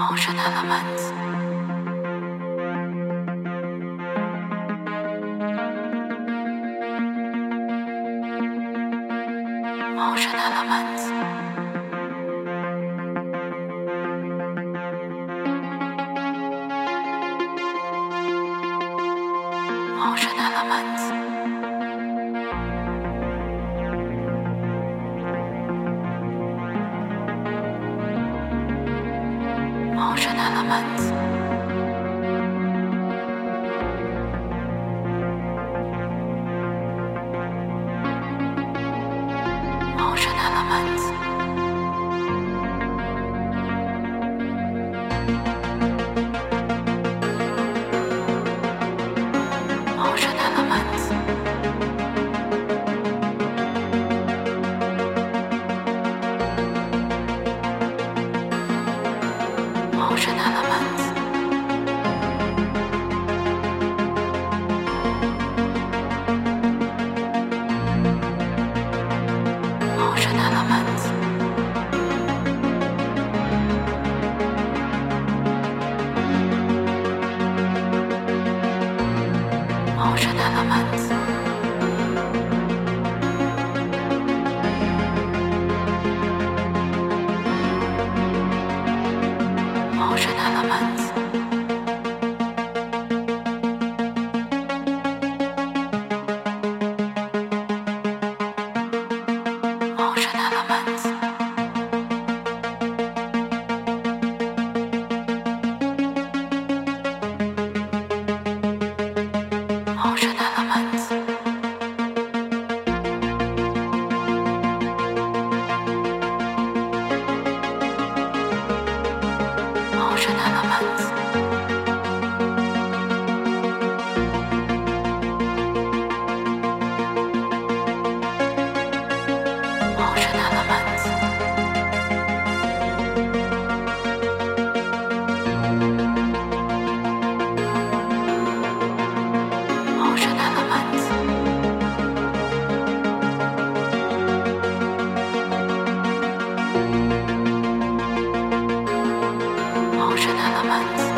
Ocean elements. Ocean elements. Ocean elements. Ocean elements. Ocean elements. Ocean elements. Ocean elements. Ocean elements. Ocean elements. Ocean elements. Ocean elements. Ocean elements. Ocean elements. Ocean elements. Ocean elements. Ocean elements.